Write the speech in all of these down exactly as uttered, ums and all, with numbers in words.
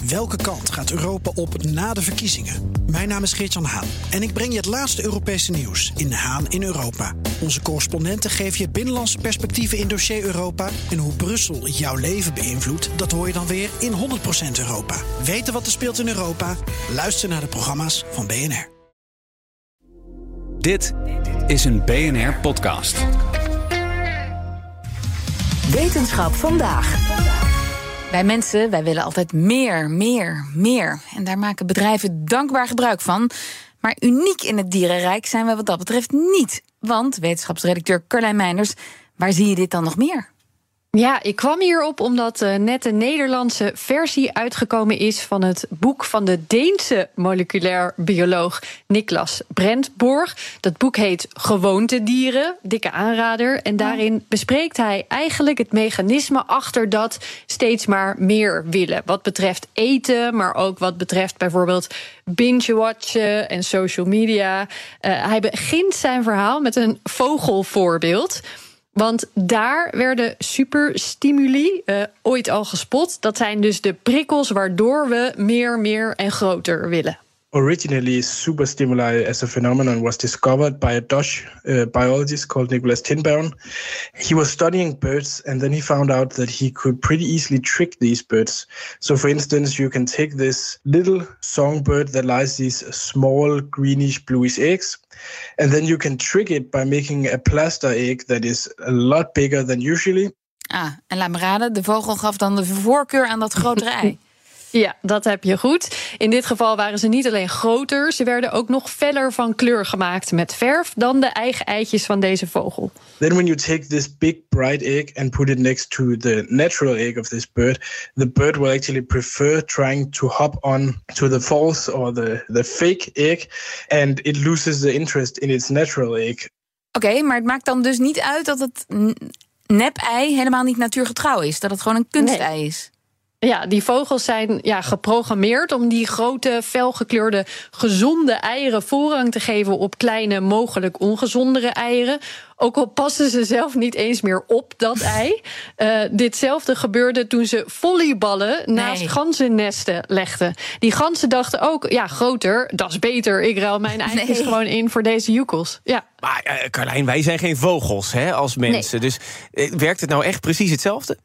Welke kant gaat Europa op na de verkiezingen? Mijn naam is Geert-Jan Haan en ik breng je het laatste Europese nieuws in Haan in Europa. Onze correspondenten geven je binnenlandse perspectieven in dossier Europa. En hoe Brussel jouw leven beïnvloedt, dat hoor je dan weer in honderd procent Europa. Weten wat er speelt in Europa? Luister naar de programma's van B N R. Dit is een B N R-podcast. Wetenschap vandaag. Wij mensen, wij willen altijd meer, meer, meer. En daar maken bedrijven dankbaar gebruik van. Maar uniek in het dierenrijk zijn we wat dat betreft niet. Want, wetenschapsredacteur Carlijn Meinders, waar zie je dit dan nog meer? Ja, ik kwam hierop omdat uh, net een Nederlandse versie uitgekomen is van het boek van de Deense moleculair bioloog Niklas Brentborg. Dat boek heet Gewoontedieren, dikke aanrader. En daarin bespreekt hij eigenlijk het mechanisme achter dat steeds maar meer willen. Wat betreft eten, maar ook wat betreft bijvoorbeeld binge-watchen en social media. Uh, hij begint zijn verhaal met een vogelvoorbeeld. Want daar werden superstimuli uh, ooit al gespot. Dat zijn dus de prikkels waardoor we meer, meer en groter willen. Originally, superstimuli as a phenomenon was discovered by a Dutch uh, biologist called Nicolas Tinbergen. He was studying birds and then he found out that he could pretty easily trick these birds. So for instance, you can take this little songbird that lays these small greenish bluish eggs, and then you can trick it by making a plaster egg that is a lot bigger than usually. Ah, en laat me raden, de vogel gaf dan de voorkeur aan dat grotere ei. Ja, dat heb je goed. In dit geval waren ze niet alleen groter, ze werden ook nog feller van kleur gemaakt met verf dan de eigen eitjes van deze vogel. Then when you take this big bright egg and put it next to the natural egg of this bird, the bird will actually prefer trying to hop on to the false or the, the fake egg, and it loses the interest in its natural egg. Oké, okay, maar het maakt dan dus niet uit dat het nep-ei helemaal niet natuurgetrouw is, dat het gewoon een kunstei nee. is. Ja, die vogels zijn ja, geprogrammeerd om die grote, felgekleurde, gezonde eieren voorrang te geven op kleine, mogelijk ongezondere eieren. Ook al passen ze zelf niet eens meer op dat ei. Uh, ditzelfde gebeurde toen ze volleyballen naast nee. ganzennesten legden. Die ganzen dachten ook, ja, groter, dat is beter. Ik ruil mijn eitjes nee. gewoon in voor deze joekels. Ja. Maar uh, Carlijn, wij zijn geen vogels hè, als mensen. Nee. Dus uh, werkt het nou echt precies hetzelfde?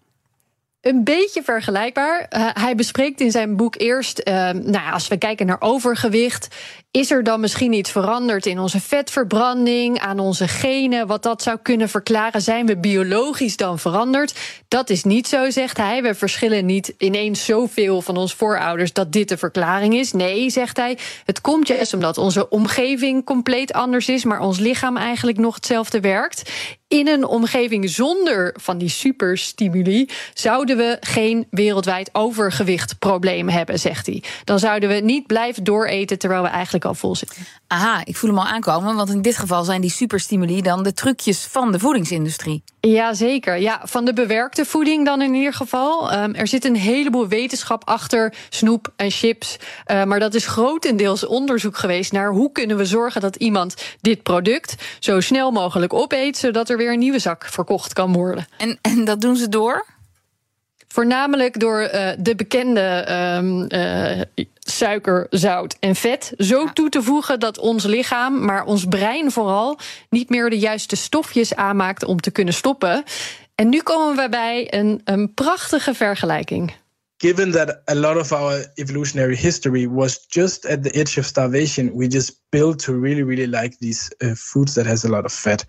Een beetje vergelijkbaar. Uh, hij bespreekt in zijn boek eerst, uh, nou ja, als we kijken naar overgewicht, is er dan misschien iets veranderd in onze vetverbranding, aan onze genen, wat dat zou kunnen verklaren? Zijn we biologisch dan veranderd? Dat is niet zo, zegt hij. We verschillen niet ineens zoveel van onze voorouders dat dit de verklaring is. Nee, zegt hij, het komt juist omdat onze omgeving compleet anders is, maar ons lichaam eigenlijk nog hetzelfde werkt. In een omgeving zonder van die superstimuli zouden we geen wereldwijd overgewichtprobleem hebben, zegt hij. Dan zouden we niet blijven dooreten terwijl we eigenlijk al vol zitten. Aha, ik voel hem al aankomen, want in dit geval zijn die superstimuli dan de trucjes van de voedingsindustrie. Jazeker, ja, van de bewerkte voeding dan in ieder geval. Um, er zit een heleboel wetenschap achter snoep en chips. Uh, maar dat is grotendeels onderzoek geweest naar hoe kunnen we zorgen dat iemand dit product zo snel mogelijk opeet, zodat er weer een nieuwe zak verkocht kan worden. En, en dat doen ze door? Voornamelijk door uh, de bekende um, uh, suiker, zout en vet zo ja. toe te voegen dat ons lichaam, maar ons brein vooral, niet meer de juiste stofjes aanmaakt om te kunnen stoppen. En nu komen we bij een, een prachtige vergelijking. Given that a lot of our evolutionary history was just at the edge of starvation, we just built to really, really like these uh, foods that has a lot of fat.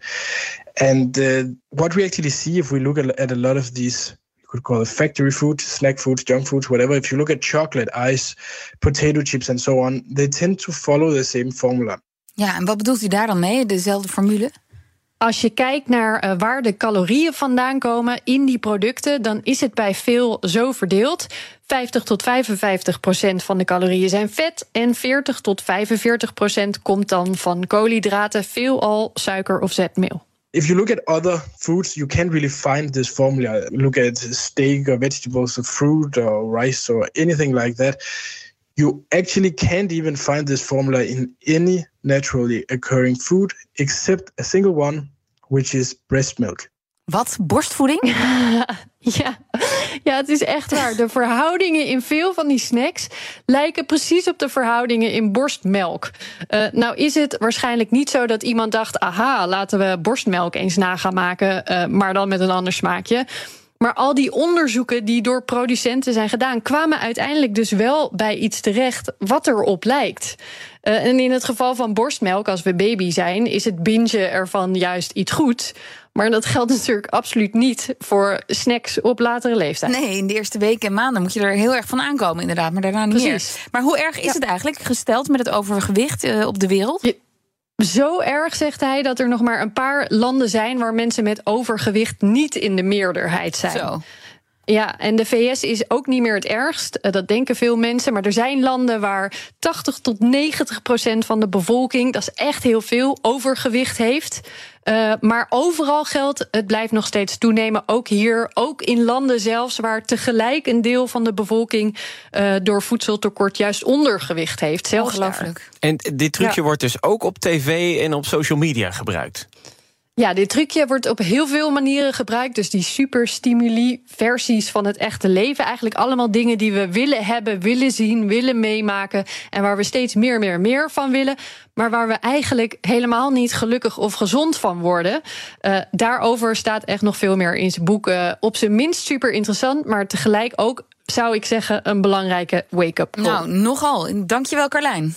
And uh, what we actually see if we look at, at a lot of these, you could call it factory food, snack foods, junk foods, whatever. If you look at chocolate, ice, potato chips and so on, they tend to follow the same formula. Ja, en wat bedoelt u daar dan mee, dezelfde formule? Als je kijkt naar uh, waar de calorieën vandaan komen in die producten, dan is het bij veel zo verdeeld. vijftig tot vijfenvijftig procent van de calorieën zijn vet en veertig tot vijfenveertig procent komt dan van koolhydraten, veelal suiker of zetmeel. If you look at other foods, you can't really find this formula. Look at steak or vegetables or fruit or rice or anything like that. You actually can't even find this formula in any naturally occurring food except a single one, which is breast milk. Wat? Borstvoeding? Ja. ja, het is echt waar. De verhoudingen in veel van die snacks lijken precies op de verhoudingen in borstmelk. Uh, nou is het waarschijnlijk niet zo dat iemand dacht, aha, laten we borstmelk eens na gaan maken, uh, maar dan met een ander smaakje. Maar al die onderzoeken die door producenten zijn gedaan, kwamen uiteindelijk dus wel bij iets terecht wat erop lijkt. Uh, en in het geval van borstmelk, als we baby zijn, is het bingen ervan juist iets goeds. Maar dat geldt natuurlijk absoluut niet voor snacks op latere leeftijd. Nee, in de eerste weken en maanden moet je er heel erg van aankomen, inderdaad. Maar daarna niet Precies. meer. Maar hoe erg is Ja. het eigenlijk gesteld met het overgewicht uh, op de wereld? Je, zo erg, zegt hij, dat er nog maar een paar landen zijn waar mensen met overgewicht niet in de meerderheid zijn. Zo. Ja, en de V S is ook niet meer het ergst. Dat denken veel mensen. Maar er zijn landen waar tachtig tot negentig procent van de bevolking, dat is echt heel veel, overgewicht heeft. Uh, maar overal geldt, het blijft nog steeds toenemen. Ook hier, ook in landen zelfs waar tegelijk een deel van de bevolking uh, door voedseltekort juist ondergewicht heeft. Zelfs Ongelooflijk. En dit trucje Ja. wordt dus ook op tv en op social media gebruikt. Ja, dit trucje wordt op heel veel manieren gebruikt. Dus die superstimuli-versies van het echte leven. Eigenlijk allemaal dingen die we willen hebben, willen zien, willen meemaken. En waar we steeds meer, meer, meer van willen. Maar waar we eigenlijk helemaal niet gelukkig of gezond van worden. Uh, daarover staat echt nog veel meer in zijn boek. Uh, op zijn minst super interessant, maar tegelijk ook, zou ik zeggen, een belangrijke wake-up call. Nou, nogal. Dankjewel, Carlijn.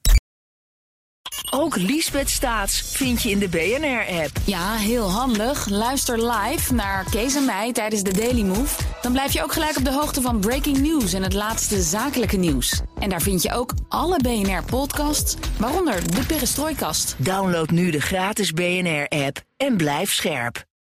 Ook Liesbeth Staats vind je in de B N R-app. Ja, heel handig. Luister live naar Kees en mij tijdens de Daily Move. Dan blijf je ook gelijk op de hoogte van breaking news en het laatste zakelijke nieuws. En daar vind je ook alle B N R-podcasts, waaronder de Perestrooikast. Download nu de gratis B N R-app en blijf scherp.